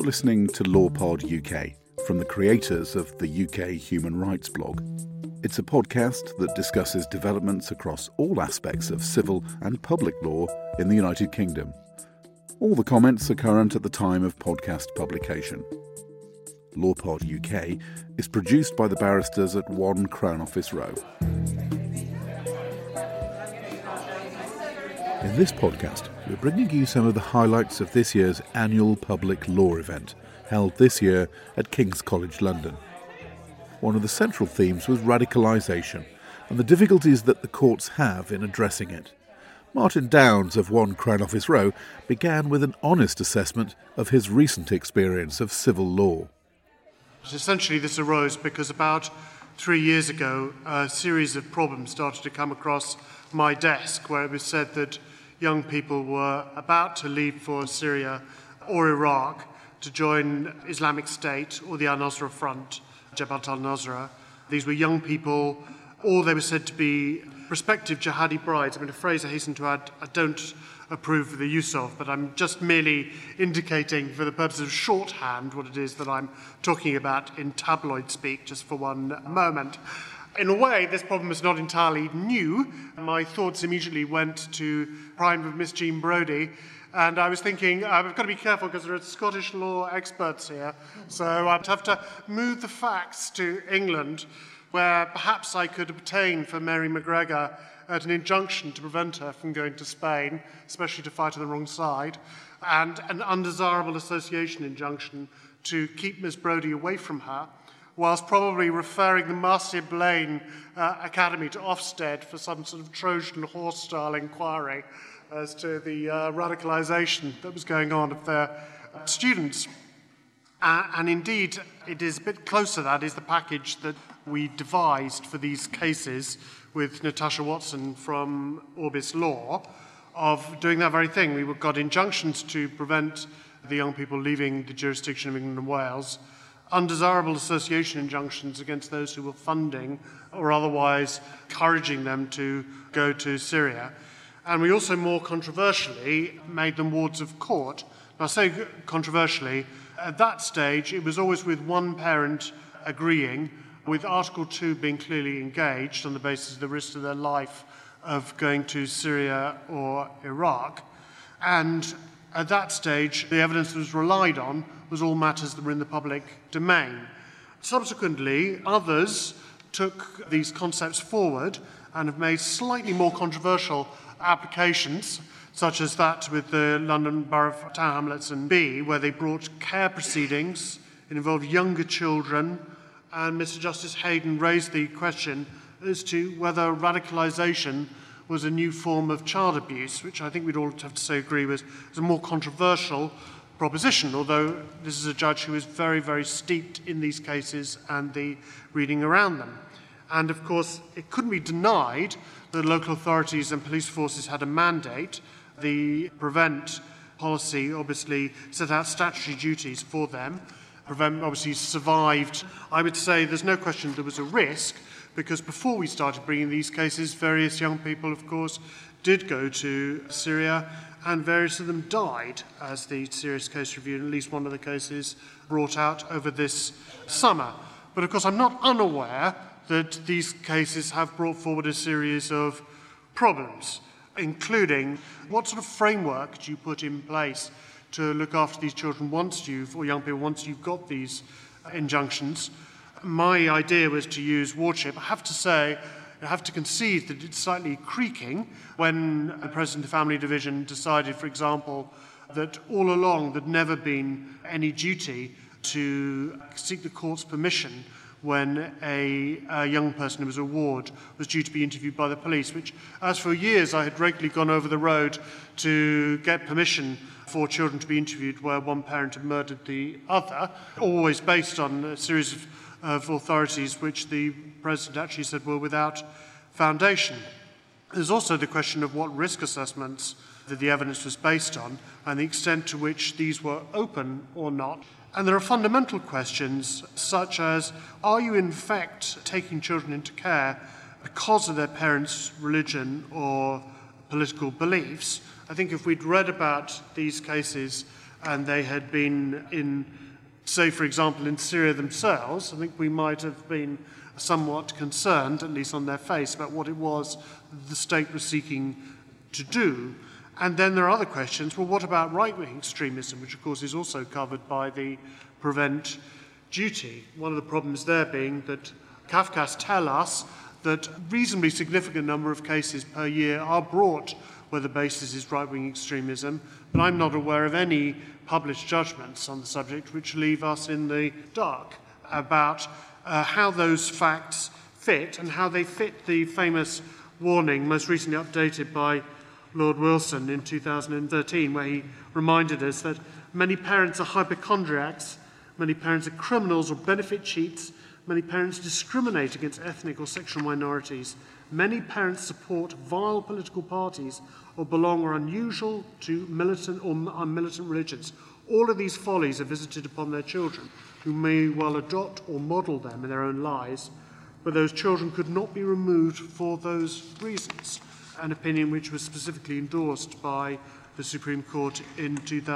You're listening to LawPod UK from the creators of the UK Human Rights blog. It's a podcast that discusses developments across all aspects of civil and public law in the United Kingdom. All the comments are current at the time of podcast publication. LawPod UK is produced by the barristers at 1 Crown Office Row. In this podcast, we're bringing you some of the highlights of this year's annual public law event, held this year at King's College London. One of the central themes was radicalisation and the difficulties that the courts have in addressing it. Martin Downs of 1 Crown Office Row began with an honest assessment of his recent experience of civil law. Essentially, this arose because about 3 years ago, a series of problems started to come across my desk where it was said that young people were about to leave for Syria or Iraq to join Islamic State or the Al-Nusra Front, Jabhat al-Nusra. These were young people, or they were said to be prospective jihadi brides. I mean, a phrase I hasten to add, I don't approve of the use of, but I'm just merely indicating for the purpose of shorthand what it is that I'm talking about in tabloid speak, just for one moment. In a way, this problem is not entirely new. My thoughts immediately went to Prime of Miss Jean Brodie, and I was thinking, I've got to be careful because there are Scottish law experts here, so I'd have to move the facts to England, where perhaps I could obtain for Mary McGregor an injunction to prevent her from going to Spain, especially to fight on the wrong side, and an undesirable association injunction to keep Miss Brodie away from her, whilst probably referring the Marcia Blaine Academy to Ofsted for some sort of Trojan horse-style inquiry as to the radicalisation that was going on of their students. And indeed, it is a bit closer. That is the package that we devised for these cases with Natasha Watson from Orbis Law, of doing that very thing. We got injunctions to prevent the young people leaving the jurisdiction of England and Wales, undesirable association injunctions against those who were funding or otherwise encouraging them to go to Syria. And we also, more controversially, made them wards of court. Now, I say controversially, at that stage, it was always with one parent agreeing, with Article 2 being clearly engaged on the basis of the risk to their life of going to Syria or Iraq. And at that stage, the evidence that was relied on was all matters that were in the public domain. Subsequently, others took these concepts forward and have made slightly more controversial applications, such as that with the London Borough of Tower Hamlets and B, where they brought care proceedings. It involved younger children, and Mr. Justice Hayden raised the question as to whether radicalisation was a new form of child abuse, which I think we'd all have to say agree was a more controversial proposition, although this is a judge who is very, very steeped in these cases and the reading around them. And of course, it couldn't be denied that local authorities and police forces had a mandate. The Prevent policy obviously set out statutory duties for them. Prevent obviously survived. I would say there's no question there was a risk, because before we started bringing these cases, various young people, of course, did go to Syria, and various of them died, as the Serious Case Review, at least one of the cases, brought out over this summer. But of course, I'm not unaware that these cases have brought forward a series of problems, including what sort of framework do you put in place to look after these children or young people, once you've got these injunctions. My idea was to use wardship. I have to say, I have to concede that it's slightly creaking when the President of the Family Division decided, for example, that all along there'd never been any duty to seek the court's permission when a young person who was a ward was due to be interviewed by the police, which, as for years, I had regularly gone over the road to get permission for children to be interviewed where one parent had murdered the other, always based on a series of authorities which the President actually said were without foundation. There's also the question of what risk assessments that the evidence was based on and the extent to which these were open or not. And there are fundamental questions such as, are you in fact taking children into care because of their parents' religion or political beliefs? I think if we'd read about these cases and they had been in, say, for example, in Syria themselves, I think we might have been somewhat concerned, at least on their face, about what it was the state was seeking to do. And then there are other questions. Well, what about right-wing extremism, which, of course, is also covered by the Prevent duty? One of the problems there being that Cafcass tell us that a reasonably significant number of cases per year are brought where the basis is right-wing extremism, but I'm not aware of any published judgments on the subject which leave us in the dark about how those facts fit and how they fit the famous warning, most recently updated by Lord Wilson in 2013, where he reminded us that many parents are hypochondriacs, many parents are criminals or benefit cheats, many parents discriminate against ethnic or sexual minorities, many parents support vile political parties or belong or unusual to militant or militant religions. All of these follies are visited upon their children, who may well adopt or model them in their own lives, but those children could not be removed for those reasons, an opinion which was specifically endorsed by the Supreme Court in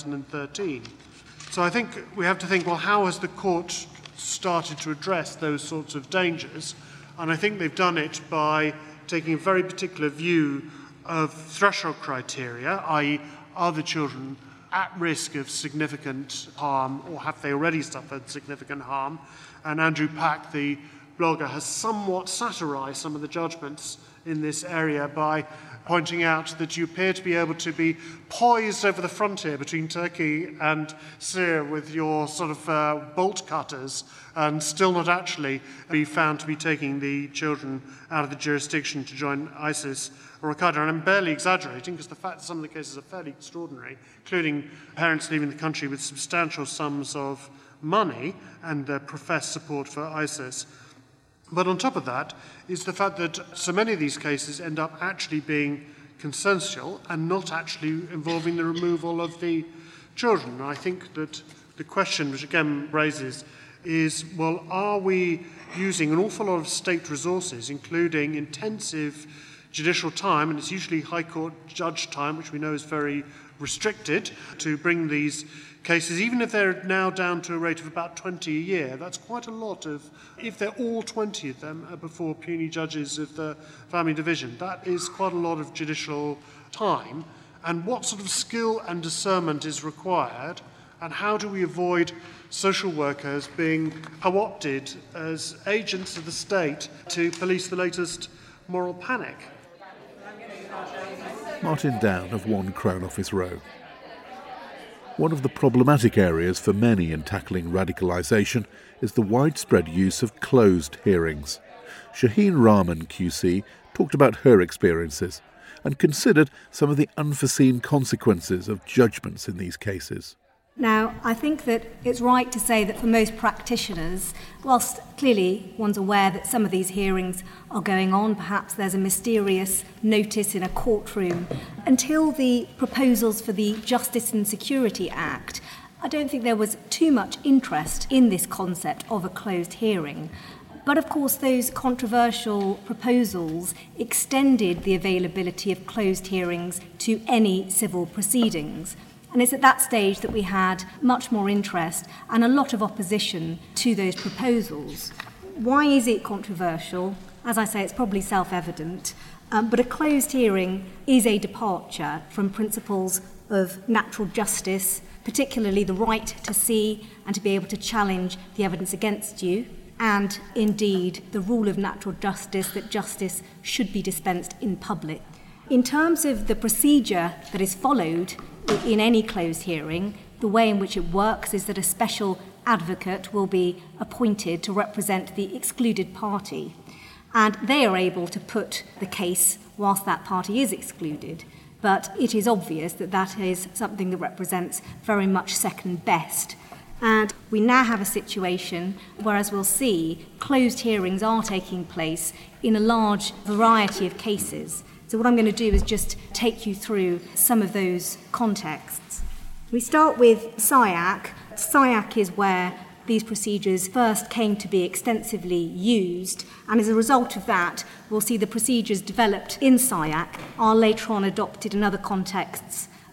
2013. So I think we have to think, well, how has the court started to address those sorts of dangers? And I think they've done it by taking a very particular view of threshold criteria, i.e., are the children at risk of significant harm, or have they already suffered significant harm? And Andrew Pack, the blogger, has somewhat satirized some of the judgments in this area by pointing out that you appear to be able to be poised over the frontier between Turkey and Syria with your sort of bolt cutters and still not actually be found to be taking the children out of the jurisdiction to join ISIS or Al-Qaeda. And I'm barely exaggerating, because the fact that some of the cases are fairly extraordinary, including parents leaving the country with substantial sums of money and professed support for ISIS. But on top of that is the fact that so many of these cases end up actually being consensual and not actually involving the removal of the children. And I think that the question, which again raises, is, well, are we using an awful lot of state resources, including intensive judicial time, and it's usually High Court judge time, which we know is very restricted, to bring these cases, even if they're now down to a rate of about 20 a year. That's quite a lot of, if they're all 20 of them before puny judges of the family division, that is quite a lot of judicial time. And what sort of skill and discernment is required, and how do we avoid social workers being co-opted as agents of the state to police the latest moral panic? Martin Down of 1 Crown Office Row. One of the problematic areas for many in tackling radicalisation is the widespread use of closed hearings. Shaheen Rahman QC talked about her experiences and considered some of the unforeseen consequences of judgments in these cases. Now, I think that it's right to say that for most practitioners, whilst clearly one's aware that some of these hearings are going on, perhaps there's a mysterious notice in a courtroom, until the proposals for the Justice and Security Act, I don't think there was too much interest in this concept of a closed hearing. But of course, those controversial proposals extended the availability of closed hearings to any civil proceedings. And it's at that stage that we had much more interest and a lot of opposition to those proposals. Why is it controversial? As I say, it's probably self-evident, but a closed hearing is a departure from principles of natural justice, particularly the right to see and to be able to challenge the evidence against you, and indeed the rule of natural justice, that justice should be dispensed in public. In terms of the procedure that is followed in any closed hearing, the way in which it works is that a special advocate will be appointed to represent the excluded party, and they are able to put the case whilst that party is excluded. But it is obvious that that is something that represents very much second best. And we now have a situation where, as we'll see, closed hearings are taking place in a large variety of cases. So what I'm going to do is just take you through some of those contexts. We start with SIAC. SIAC is where these procedures first came to be extensively used, and as a result of that, we'll see the procedures developed in SIAC are later on adopted in other contexts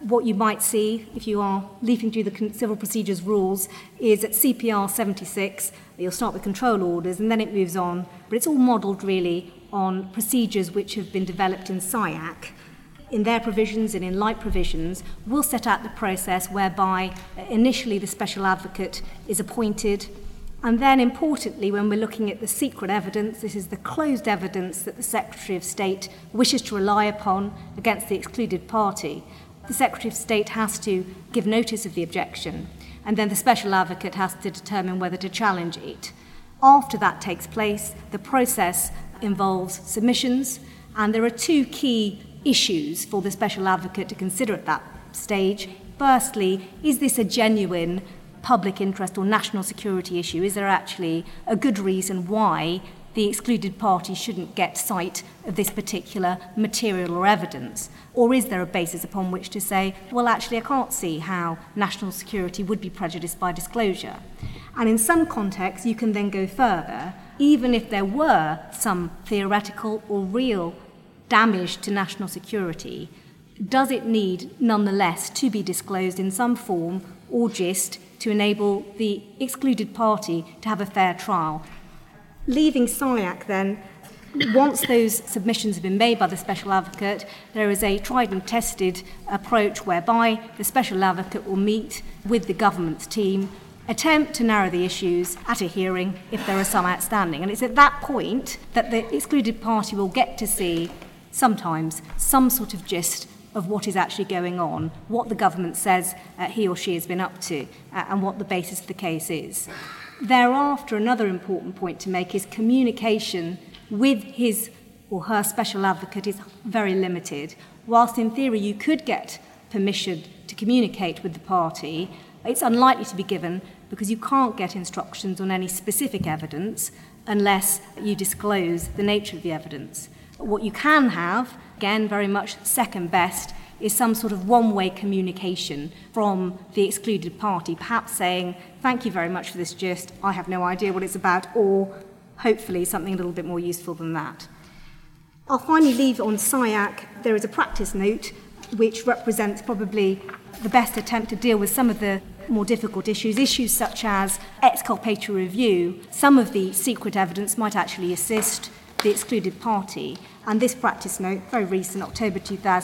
what you might see if you are leafing through the civil procedures rules is at CPR 76, you'll start with control orders and then it moves on, but it's all modelled really on procedures which have been developed in SIAC. In their provisions and in light provisions, will set out the process whereby initially the special advocate is appointed, and then importantly, when we're looking at the secret evidence, this is the closed evidence that the Secretary of State wishes to rely upon against the excluded party. The Secretary of State has to give notice of the objection, and then the special advocate has to determine whether to challenge it. After that takes place, the process involves submissions, and there are two key issues for the special advocate to consider at that stage. Firstly, is this a genuine public interest or national security issue? Is there actually a good reason why the excluded party shouldn't get sight of this particular material or evidence? Or is there a basis upon which to say, well, actually, I can't see how national security would be prejudiced by disclosure? And in some contexts, you can then go further. Even if there were some theoretical or real damage to national security, does it need nonetheless to be disclosed in some form or gist to enable the excluded party to have a fair trial? Leaving SIAC then, once those submissions have been made by the special advocate, there is a tried and tested approach whereby the special advocate will meet with the government's team, attempt to narrow the issues at a hearing if there are some outstanding. And it's at that point that the excluded party will get to see sometimes some sort of gist of what is actually going on, what the government says he or she has been up to, and what the basis of the case is. Thereafter, another important point to make is communication with his or her special advocate is very limited. Whilst in theory you could get permission to communicate with the party, it's unlikely to be given because you can't get instructions on any specific evidence unless you disclose the nature of the evidence. What you can have, again, very much second best, is some sort of one-way communication from the excluded party, perhaps saying, thank you very much for this gist, I have no idea what it's about, or hopefully something a little bit more useful than that. I'll finally leave on SIAC. There is a practice note which represents probably the best attempt to deal with some of the more difficult issues such as exculpatory review. Some of the secret evidence might actually assist the excluded party, and this practice note, very recent, October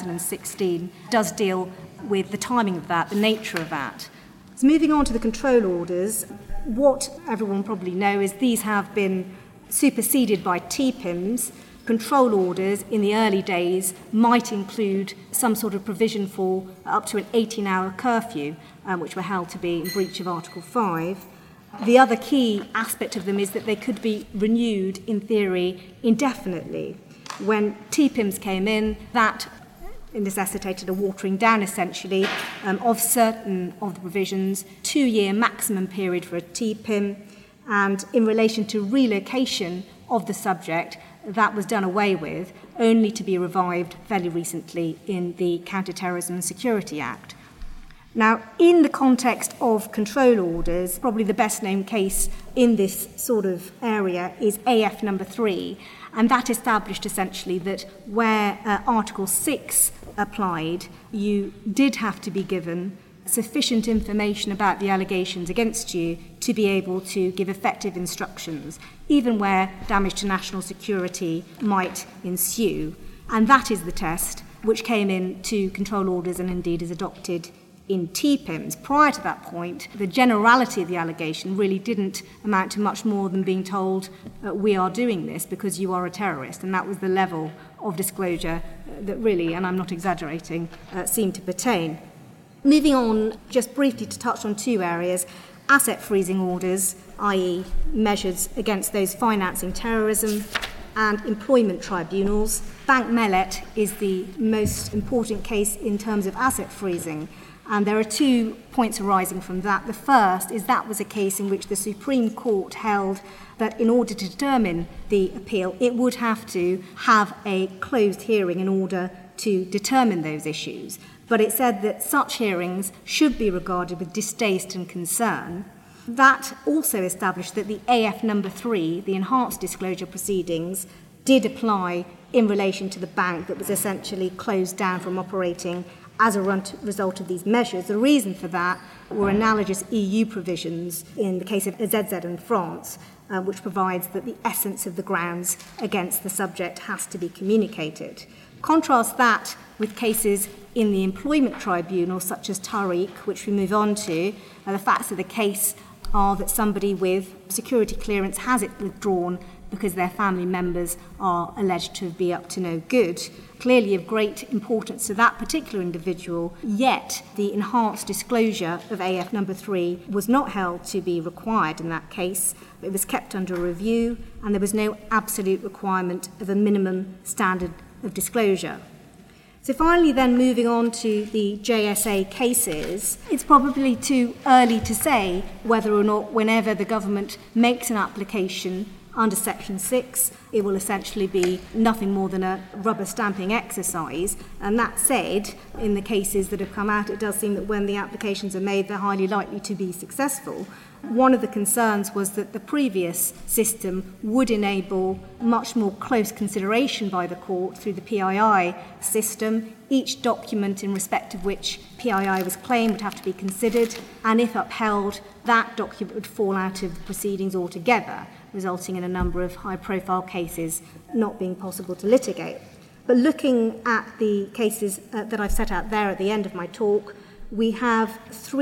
2016, does deal with the timing of that, the nature of that. So moving on to the control orders, what everyone probably know is these have been superseded by TPIMs. Control orders in the early days might include some sort of provision for up to an 18-hour curfew, which were held to be in breach of Article 5. The other key aspect of them is that they could be renewed, in theory, indefinitely. When TPIMs came in, that necessitated a watering down, essentially, of certain of the provisions, 2-year maximum period for a TPIM, and in relation to relocation of the subject, that was done away with, only to be revived fairly recently in the Counter-Terrorism and Security Act. Now, in the context of control orders, probably the best-known case in this sort of area is AF number 3, and that established essentially that where Article 6 applied, you did have to be given sufficient information about the allegations against you to be able to give effective instructions, even where damage to national security might ensue. And that is the test which came into control orders and indeed is adopted in TPIMs. Prior to that point, the generality of the allegation really didn't amount to much more than being told, we are doing this because you are a terrorist. And that was the level of disclosure that really, and I'm not exaggerating, seemed to pertain. Moving on, just briefly to touch on two areas, asset freezing orders, i.e. measures against those financing terrorism, and employment tribunals. Bank Mellet is the most important case in terms of asset freezing, and there are 2 points arising from that. The first is that was a case in which the Supreme Court held that in order to determine the appeal, it would have to have a closed hearing in order to determine those issues. But it said that such hearings should be regarded with distaste and concern. That also established that the AF number 3, the enhanced disclosure proceedings, did apply in relation to the bank that was essentially closed down from operating as a result of these measures. The reason for that were analogous EU provisions in the case of ZZ in France, which provides that the essence of the grounds against the subject has to be communicated. Contrast that with cases in the employment tribunal, such as Tariq, which we move on to. The facts of the case are that somebody with security clearance has it withdrawn because their family members are alleged to be up to no good. Clearly of great importance to that particular individual, yet the enhanced disclosure of AF number 3 was not held to be required in that case. It was kept under review, and there was no absolute requirement of a minimum standard of disclosure. So finally then, moving on to the JSA cases, it's probably too early to say whether or not whenever the government makes an application under Section 6, it will essentially be nothing more than a rubber stamping exercise. And that said, in the cases that have come out, it does seem that when the applications are made, they're highly likely to be successful. One of the concerns was that the previous system would enable much more close consideration by the court through the PII system. Each document in respect of which PII was claimed would have to be considered, and if upheld, that document would fall out of the proceedings altogether, resulting in a number of high-profile cases not being possible to litigate. But looking at the cases that I've set out there at the end of my talk, we have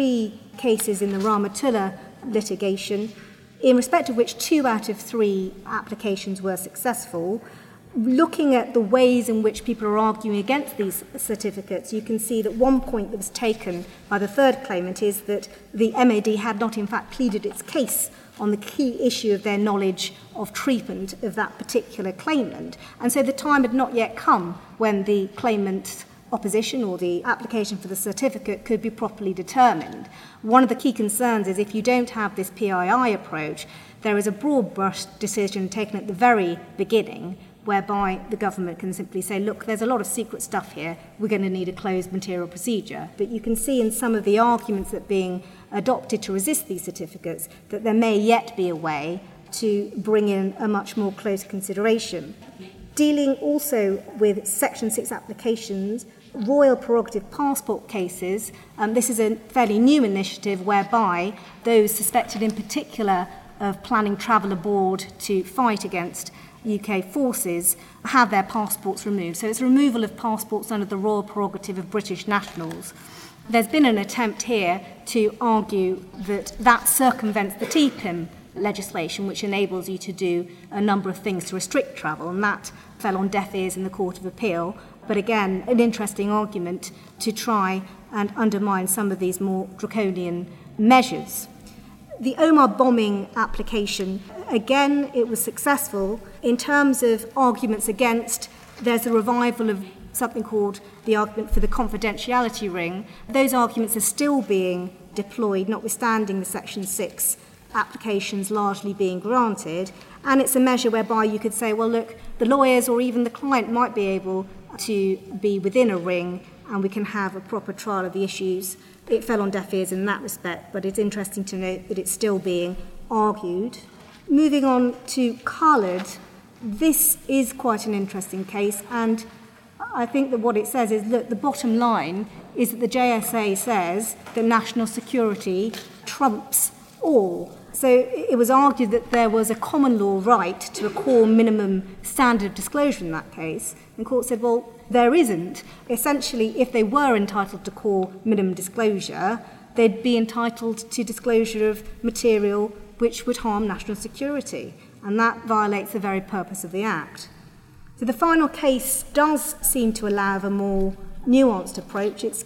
3 cases in the Rahmatullah litigation, in respect of which 2 out of 3 applications were successful. Looking at the ways in which people are arguing against these certificates, you can see that one point that was taken by the third claimant is that the MAD had not in fact pleaded its case on the key issue of their knowledge of treatment of that particular claimant. And so the time had not yet come when the claimant's opposition or the application for the certificate could be properly determined. One of the key concerns is if you don't have this PII approach, there is a broad brush decision taken at the very beginning whereby the government can simply say, look, there's a lot of secret stuff here, we're going to need a closed material procedure. But you can see in some of the arguments that are being adopted to resist these certificates that there may yet be a way to bring in a much more close consideration. Dealing also with Section 6 applications, royal prerogative passport cases, this is a fairly new initiative whereby those suspected in particular of planning travel abroad to fight against UK forces have their passports removed. So it's removal of passports under the royal prerogative of British nationals. There's been an attempt here to argue that that circumvents the TPIM legislation, which enables you to do a number of things to restrict travel, and that fell on deaf ears in the Court of Appeal. But again, an interesting argument to try and undermine some of these more draconian measures. The Omar bombing application, again, it was successful. In terms of arguments against, there's a revival of something called the argument for the confidentiality ring. Those arguments are still being deployed, notwithstanding the Section 6 applications largely being granted. And it's a measure whereby you could say, well, look, the lawyers or even the client might be able to be within a ring and we can have a proper trial of the issues. It fell on deaf ears in that respect, but it's interesting to note that it's still being argued. Moving on to Khaled, this is quite an interesting case, and I think that what it says is, look, the bottom line is that the JSA says that national security trumps all. So it was argued that there was a common law right to a core minimum standard of disclosure in that case. And the court said, well, there isn't. Essentially, if they were entitled to core minimum disclosure, they'd be entitled to disclosure of material which would harm national security. And that violates the very purpose of the Act. So the final case does seem to allow a more nuanced approach. It's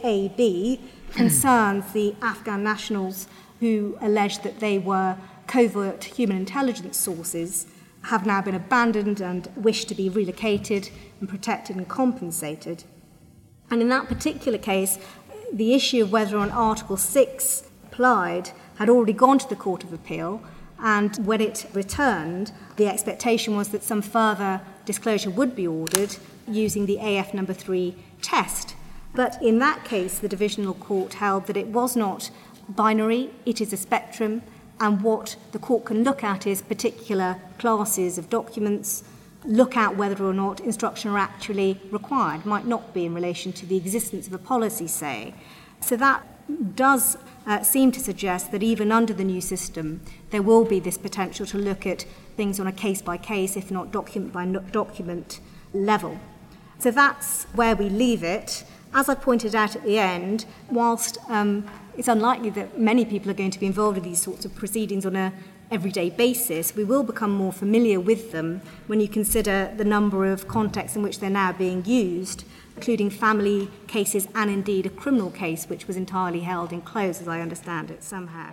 KAB, concerns the Afghan nationals who alleged that they were covert human intelligence sources, have now been abandoned and wish to be relocated and protected and compensated. And in that particular case, the issue of whether on Article 6 applied had already gone to the Court of Appeal, and when it returned, the expectation was that some further disclosure would be ordered using the AF number 3 test. But in that case, the Divisional Court held that it was not binary, it is a spectrum, and what the court can look at is particular classes of documents, look at whether or not instruction are actually required. It might not be in relation to the existence of a policy, say. So that does seem to suggest that even under the new system, there will be this potential to look at things on a case-by-case, if not document-by-document level. So that's where we leave it. As I pointed out at the end, whilst it's unlikely that many people are going to be involved in these sorts of proceedings on an everyday basis, we will become more familiar with them when you consider the number of contexts in which they're now being used, including family cases and indeed a criminal case which was entirely held in close, as I understand it, somehow.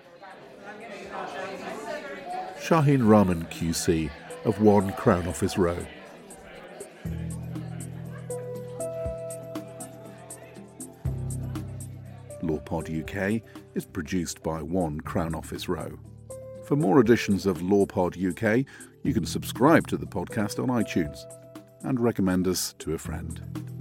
Shaheen Rahman QC of 1 Crown Office Row. LawPod UK is produced by 1 Crown Office Row. For more editions of LawPod UK, you can subscribe to the podcast on iTunes and recommend us to a friend.